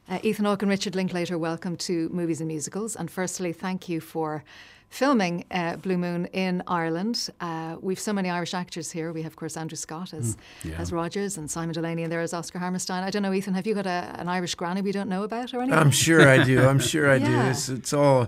Ethan Hawke and Richard Linklater, welcome to Movies and Musicals. And firstly, thank you for filming Blue Moon in Ireland. We've so many Irish actors here. We have, of course, Andrew Scott as Rogers and Simon Delaney, and there is Oscar Hammerstein. I don't know, Ethan, have you got an Irish granny we don't know about or anything? I'm sure I do. It's all,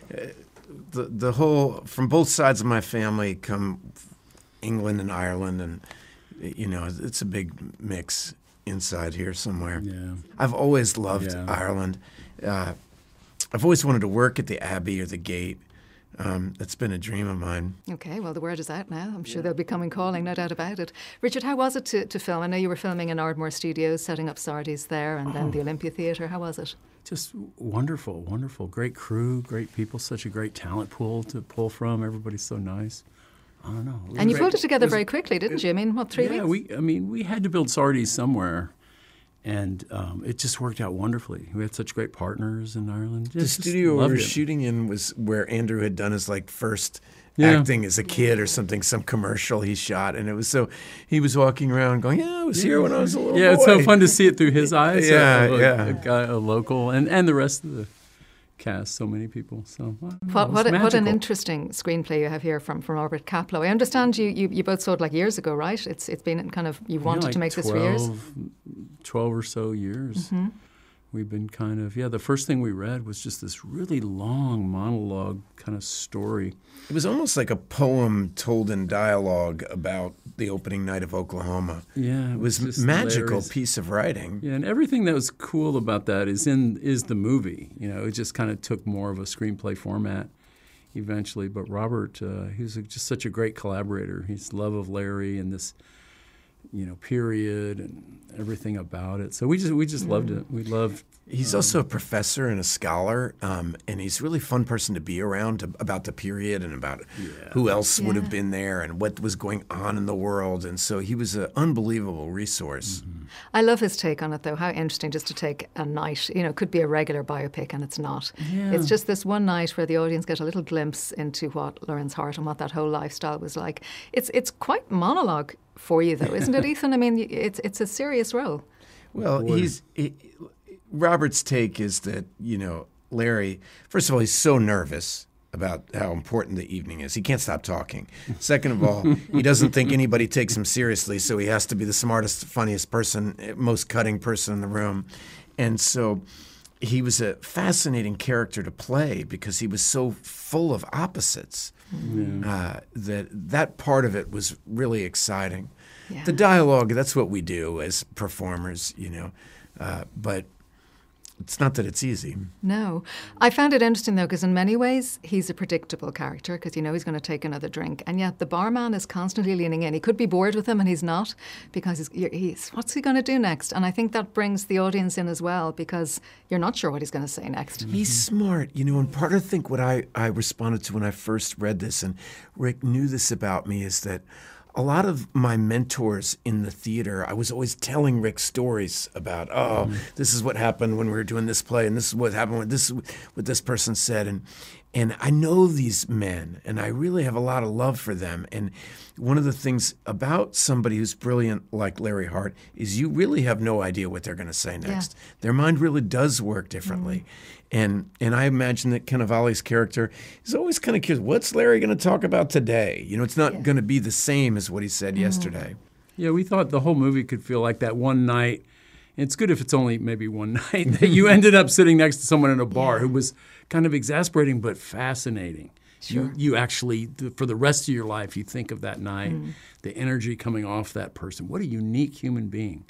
the whole, from both sides of my family come England and Ireland, and, you know, it's a big mix inside here somewhere. Yeah. I've always loved Ireland. I've always wanted to work at the Abbey or the Gate. That's been a dream of mine. Okay, well, the word is out now. I'm sure they'll be coming calling, no doubt about it. Richard, how was it to film? I know you were filming in Ardmore Studios, setting up Sardi's there, and then the Olympia Theatre. How was it? Just wonderful, wonderful. Great crew, great people, such a great talent pool to pull from. Everybody's so nice. I don't know. And you pulled it together very quickly, didn't you? I mean, what, 3 weeks? Yeah, we had to build Sardi's somewhere. And it just worked out wonderfully. We had such great partners in Ireland. The studio we were shooting in was where Andrew had done his first acting as a kid or something, some commercial he shot. And it was so, he was walking around going, I was here when I was a little boy. Yeah, it's so fun to see it through his eyes. A guy, a local, and the rest of the cast, so many people. So what an interesting screenplay you have here from Robert Kaplow. I understand you both saw it years ago, right? It's been kind of, you wanted to make this for years? 12 or so years. Mm-hmm. We've been kind of, the first thing we read was just this really long monologue kind of story. It was almost like a poem told in dialogue about the opening night of Oklahoma. Yeah. It was a magical piece of writing. Yeah, and everything that was cool about that is the movie. You know, it just kind of took more of a screenplay format eventually. But Robert, he was just such a great collaborator. His love of Larry and this, period and everything about it. So we just loved it. We loved. He's also a professor and a scholar, and he's a really fun person to be around about the period and about who else would have been there and what was going on in the world. And so he was an unbelievable resource. Mm-hmm. I love his take on it, though. How interesting just to take a night. It could be a regular biopic, and it's not. Yeah. It's just this one night where the audience get a little glimpse into what Lauren's heart and what that whole lifestyle was like. It's quite monologue for you, though, isn't it, Ethan? I mean, it's a serious role. Well, Robert's take is that, Larry, first of all, he's so nervous about how important the evening is. He can't stop talking. Second of all, he doesn't think anybody takes him seriously, so he has to be the smartest, funniest person, most cutting person in the room. And so he was a fascinating character to play because he was so full of opposites. That part of it was really exciting. Yeah. The dialogue, that's what we do as performers, but it's not that it's easy. No. I found it interesting, though, because in many ways he's a predictable character because he's going to take another drink. And yet the barman is constantly leaning in. He could be bored with him and he's not because he's what's he going to do next? And I think that brings the audience in as well because you're not sure what he's going to say next. He's smart, and part of what I responded to when I first read this, and Rick knew this about me, is that a lot of my mentors in the theater, I was always telling Rick stories about, this is what happened when we were doing this play, and this is what happened when what this person said, and I know these men, and I really have a lot of love for them. And one of the things about somebody who's brilliant like Larry Hart is you really have no idea what they're going to say next. Yeah. Their mind really does work differently. And I imagine that Cannavale's character is always kind of curious, what's Larry going to talk about today? It's not going to be the same as what he said yesterday. Yeah, we thought the whole movie could feel like that one night. It's good if it's only maybe one night that you ended up sitting next to someone in a bar who was kind of exasperating but fascinating. Sure. You actually, for the rest of your life, you think of that night, the energy coming off that person. What a unique human being.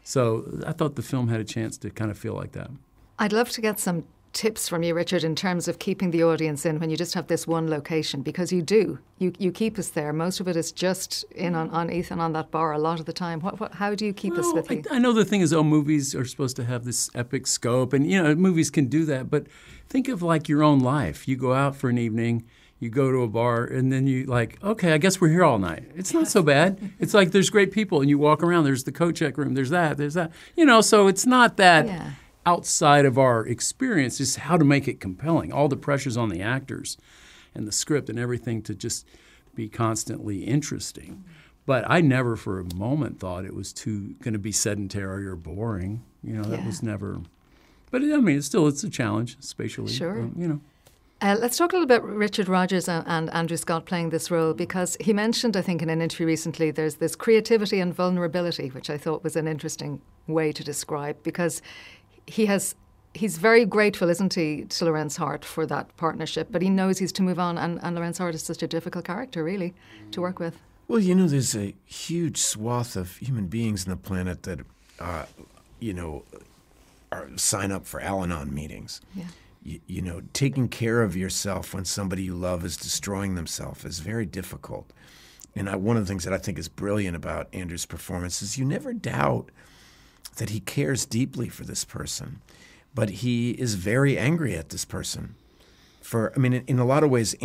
So I thought the film had a chance to kind of feel like that. I'd love to get some tips from you, Richard, in terms of keeping the audience in when you just have this one location, because you do. You keep us there. Most of it is just in on Ethan on that bar a lot of the time. How do you keep us with you? I know the thing is, movies are supposed to have this epic scope, and movies can do that, but think of your own life. You go out for an evening, you go to a bar, and then you okay, I guess we're here all night. It's not so bad. It's there's great people, and you walk around, there's the coat check room, there's that. So it's not that outside of our experience, is how to make it compelling. All the pressure's on the actors and the script and everything to just be constantly interesting. But I never for a moment thought it was going to be sedentary or boring. That was never But I mean, it's a challenge spatially. Sure. You know. Let's talk a little bit Richard Rodgers and Andrew Scott playing this role, because he mentioned, I think, in an interview recently, there's this creativity and vulnerability, which I thought was an interesting way to describe, because he's very grateful, isn't he, to Lorenz Hart for that partnership, but he knows he's to move on, and Lorenz Hart is such a difficult character, really, to work with. Well, there's a huge swath of human beings on the planet that, sign up for Al-Anon meetings. Yeah. Taking care of yourself when somebody you love is destroying themselves is very difficult. And one of the things that I think is brilliant about Andrew's performance is you never doubt that he cares deeply for this person, but he is very angry at this person. In a lot of ways,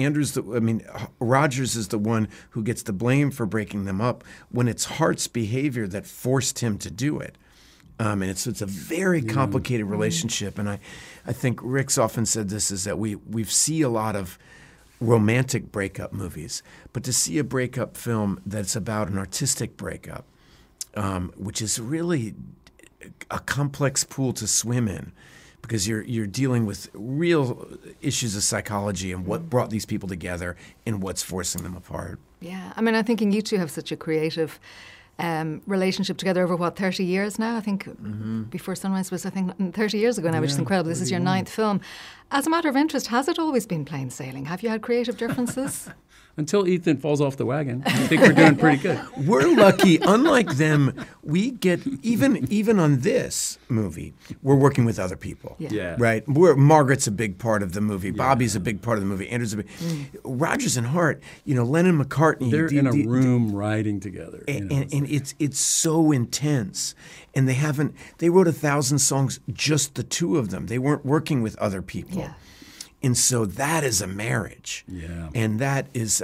Rodgers is the one who gets the blame for breaking them up when it's Hart's behavior that forced him to do it. And it's a very complicated relationship. And I think Rick's often said this, is that we see a lot of romantic breakup movies, but to see a breakup film that's about an artistic breakup, which is really a complex pool to swim in, because you're dealing with real issues of psychology and what brought these people together and what's forcing them apart. Yeah, I'm thinking you two have such a creative relationship together over 30 years now. I think Before Sunrise was 30 years ago now, which is incredible. This is your 9th film. As a matter of interest, has it always been plain sailing? Have you had creative differences? Until Ethan falls off the wagon, I think we're doing pretty good. We're lucky. Unlike them, we get even on this movie, we're working with other people. Yeah. Right? Margaret's a big part of the movie. Yeah. Bobby's a big part of the movie. Andrew's a big. Rodgers and Hart. Lennon McCartney. They're in a room writing together. And it's so intense. And they wrote 1,000 songs, just the two of them. They weren't working with other people. Yeah. And so that is a marriage. Yeah. And that is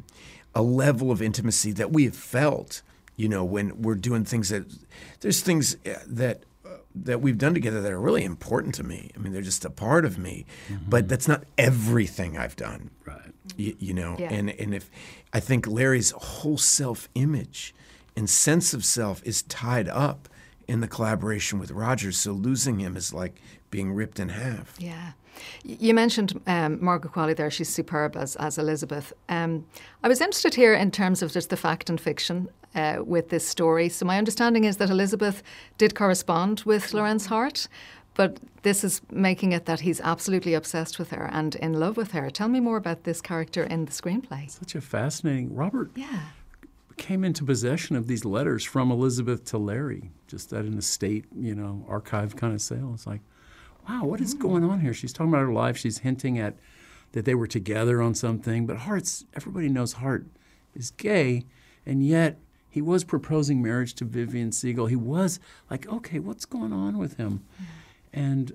a level of intimacy that we have felt, when we're doing things there's things that we've done together that are really important to me. They're just a part of me, but that's not everything I've done. Right. Yeah. And if I think Larry's whole self-image and sense of self is tied up in the collaboration with Rodgers, so losing him is like being ripped in half. Yeah. You mentioned Margaret Qualley there. She's superb as Elizabeth. I was interested here in terms of just the fact and fiction with this story. So my understanding is that Elizabeth did correspond with Lorenz Hart, but this is making it that he's absolutely obsessed with her and in love with her. Tell me more about this character in the screenplay. Such a fascinating... Robert came into possession of these letters from Elizabeth to Larry, just at an estate, archive kind of sale. It's like, wow, what is going on here? She's talking about her life. She's hinting at that they were together on something. But everybody knows Hart is gay, and yet he was proposing marriage to Vivian Siegel. He was like, okay, what's going on with him? And,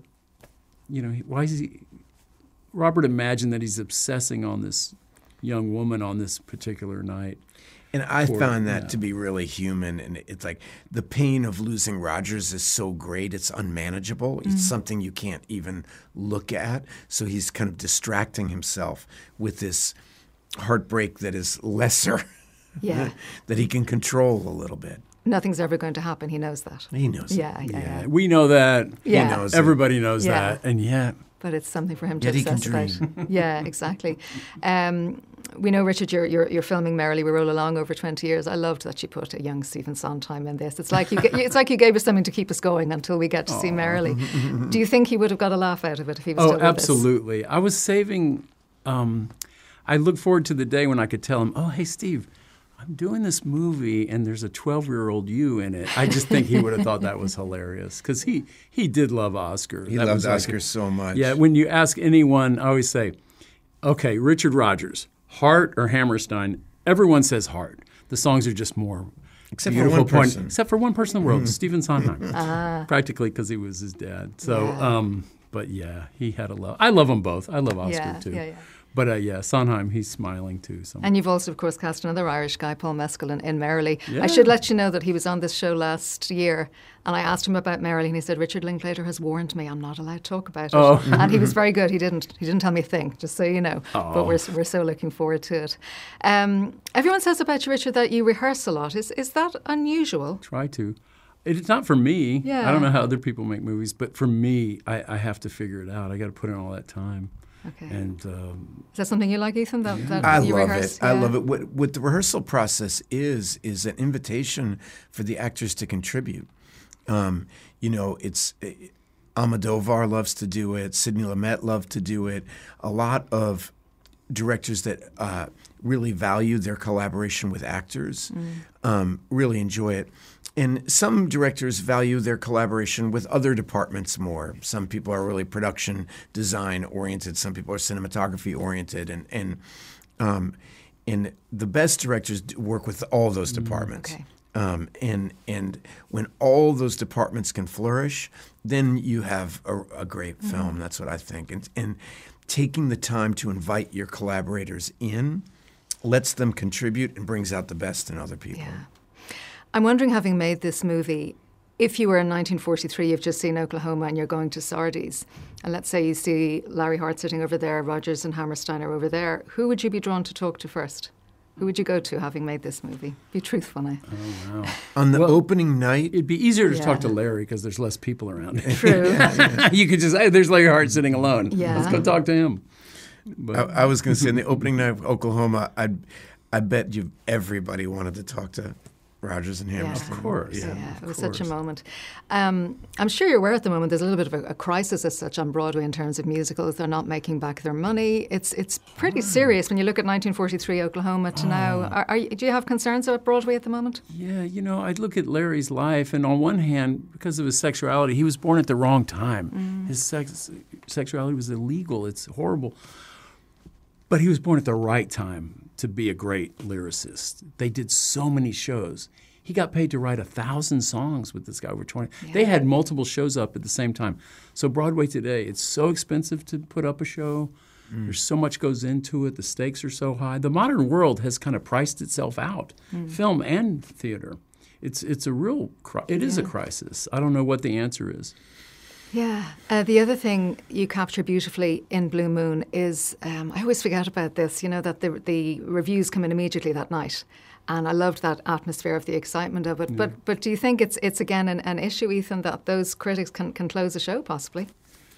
why is he... Robert imagined that he's obsessing on this young woman on this particular night. And I found that to be really human. And it's like the pain of losing Rodgers is so great, it's unmanageable. It's something you can't even look at. So he's kind of distracting himself with this heartbreak that is lesser, that he can control a little bit. Nothing's ever going to happen. He knows that. He knows it. Yeah. We know that. Yeah. He knows Everybody knows that. And yet... But it's something for him to Yet obsess about. Yeah, exactly. We know, Richard, you're filming Merrily We Roll Along over 20 years. I loved that you put a young Stephen Sondheim in this. It's like you gave us something to keep us going until we get to see Merrily. Do you think he would have got a laugh out of it if he was still with us? Oh, absolutely. I was saving... I look forward to the day when I could tell him, oh, hey, Steve, I'm doing this movie and there's a 12-year-old you in it. I just think he would have thought that was hilarious because he did love Oscar. He loved Oscar so much. Yeah, when you ask anyone, I always say, okay, Richard Rodgers, Hart or Hammerstein, everyone says Hart. The songs are just more except beautiful. For one person. Except for one person in the world, Stephen Sondheim. Practically because he was his dad. So, but yeah, he had a love. I love them both. I love Oscar too. Yeah. But Sondheim, he's smiling too. And you've also, of course, cast another Irish guy, Paul Mescal, in Merrily. Yeah. I should let you know that he was on this show last year, and I asked him about Merrily, and he said, Richard Linklater has warned me I'm not allowed to talk about it. Oh. And he was very good. He didn't tell me a thing, just so you know. Oh. But we're so looking forward to it. Everyone says about you, Richard, that you rehearse a lot. Is that unusual? Try to. It's not for me. Yeah. I don't know how other people make movies, but for me, I have to figure it out. I got to put in all that time. Okay. And is that something you like, Ethan? That I you love rehearse? it. I love it. What the rehearsal process is an invitation for the actors to contribute. It's Almodovar loves to do it. Sidney Lumet loved to do it. A lot of directors that really value their collaboration with actors really enjoy it. And some directors value their collaboration with other departments more. Some people are really production design oriented. Some people are cinematography oriented. And the best directors work with all those departments. Okay. And when all those departments can flourish, then you have a great film. That's what I think. And taking the time to invite your collaborators in lets them contribute and brings out the best in other people. Yeah. I'm wondering, having made this movie, if you were in 1943, you've just seen Oklahoma and you're going to Sardi's, and let's say you see Larry Hart sitting over there, Rogers and Hammerstein are over there, who would you be drawn to talk to first? Who would you go to, having made this movie? Be truthful now. oh, wow. On the opening night, It'd be easier to talk to Larry because there's less people around. True. You could just, hey, there's Larry Hart sitting alone. Yeah. Let's go talk to him. But I was going to say, in the opening night of Oklahoma, I bet everybody wanted to talk to Rogers and Hammerstein. Of course. Yeah, it was such a moment. I'm sure you're aware at the moment there's a little bit of a crisis as such on Broadway in terms of musicals. They're not making back their money. It's pretty serious when you look at 1943 Oklahoma to now. Do you have concerns about Broadway at the moment? Yeah, I look at Larry's life, and on one hand, because of his sexuality, he was born at the wrong time. His sexuality was illegal. It's horrible. But he was born at the right time to be a great lyricist. They did so many shows. He got paid to write 1,000 songs with this guy over 20. Yeah. They had multiple shows up at the same time. So Broadway today, it's so expensive to put up a show. There's so much goes into it. The stakes are so high. The modern world has kind of priced itself out, film and theater. It's a real it is a crisis. I don't know what the answer is. Yeah. The other thing you capture beautifully in Blue Moon is, I always forget about this, that the reviews come in immediately that night. And I loved that atmosphere of the excitement of it. Yeah. But do you think it's again an issue, Ethan, that those critics can close a show possibly?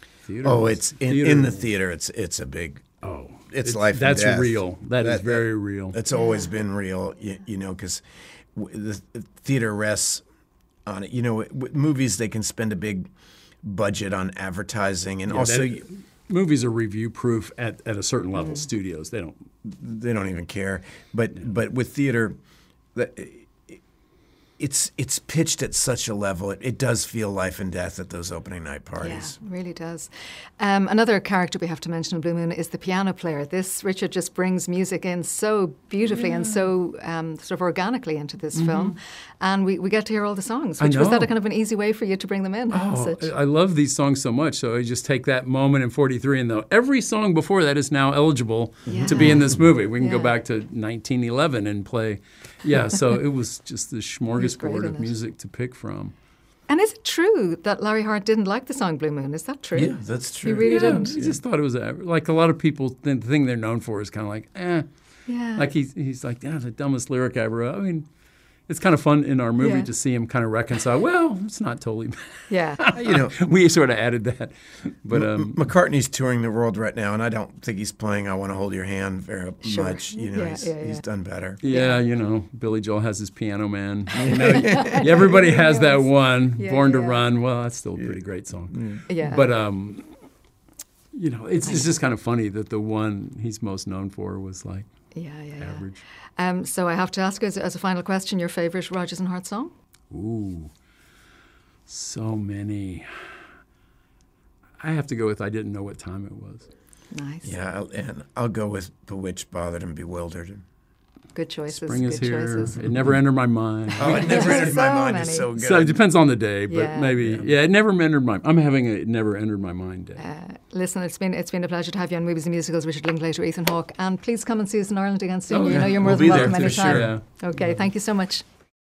It's in the theater. It's a big. It's life. That's and death. Real. That is very real. It's always been real. Because the theater rests on it. With movies, they can spend a big budget on advertising, and movies are review proof at a certain level. Studios, they don't even care. But with theater, it's pitched at such a level. It does feel life and death at those opening night parties. Yeah, it really does. Another character we have to mention in Blue Moon is the piano player. Richard just brings music in so beautifully and so sort of organically into this film. And we get to hear all the songs. Was that a kind of an easy way for you to bring them in? I love these songs so much. So I just take that moment in 43 and every song before that is now eligible to be in this movie. We can go back to 1911 and play. Yeah, so it was just this smorgasbord of music to pick from. And is it true that Larry Hart didn't like the song Blue Moon? Is that true? Yeah, that's true. He really didn't? He just thought it was like a lot of people, the thing they're known for is kind of like, Yeah. Like he's like, the dumbest lyric I ever wrote. I mean, it's kind of fun in our movie to see him kind of reconcile. Well, it's not totally bad. Yeah. We sort of added that. But McCartney's touring the world right now, and I don't think he's playing I Want to Hold Your Hand very much. He's done better. Yeah, Billy Joel has his Piano Man. Everybody has that one, Born to Run. Well, that's still a pretty great song. Yeah. But, it's just kind of funny that the one he's most known for was like average. So I have to ask you as a final question, your favorite Rogers and Hart song? Ooh, so many. I have to go with I Didn't Know What Time It Was. Nice. Yeah, and I'll go with Bewitched, Bothered, and Bewildered. Good choices. Spring is good here. Choices. It never entered my mind. It never entered my mind. It's so good. So it depends on the day, but maybe. Yeah, it never entered my. I'm having a it never entered my mind day. Listen, it's been a pleasure to have you on Movies and Musicals, Richard Linklater, Ethan Hawke, and please come and see us in Ireland again soon. You're more than welcome anytime. Sure. Okay, thank you so much.